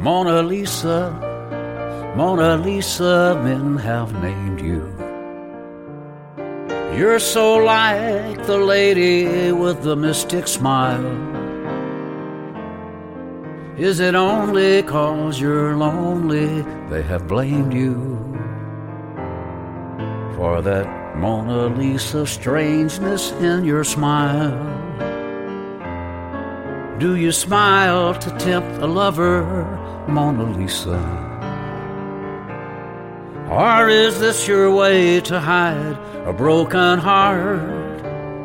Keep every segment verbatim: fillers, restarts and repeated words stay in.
Mona Lisa, Mona Lisa, men have named you. You're so like the lady with the mystic smile. Is it only 'cause you're lonely they have blamed you for that Mona Lisa strangeness in your smile? Do you smile to tempt a lover, Mona Lisa? Or is this your way to hide a broken heart?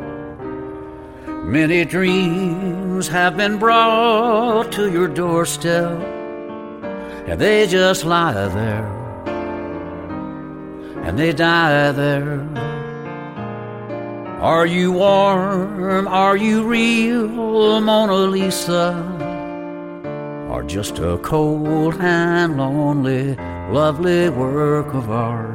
Many dreams have been brought to your doorstep, and they just lie there, and they die there. Are you warm? Are you real, Mona Lisa? Or just a cold and lonely, lovely work of art?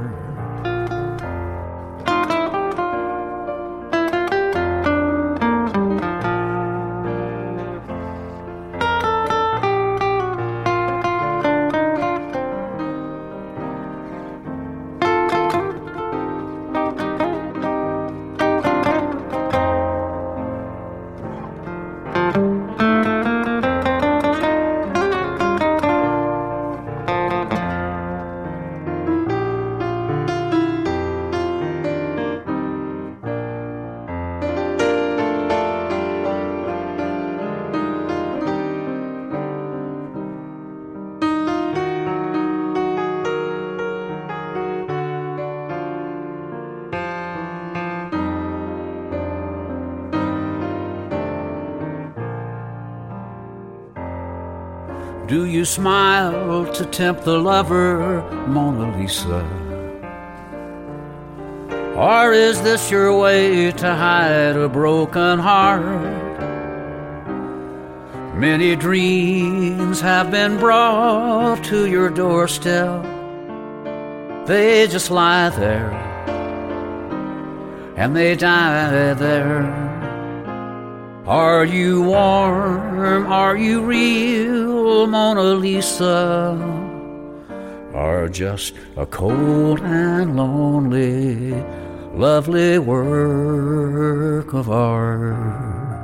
Do you smile to tempt the lover, Mona Lisa? Or is this your way to hide a broken heart? Many dreams have been brought to your doorstep. They just lie there, and they die there. Are you warm? Are you real, Mona Lisa? Or just a cold and lonely, lovely work of art?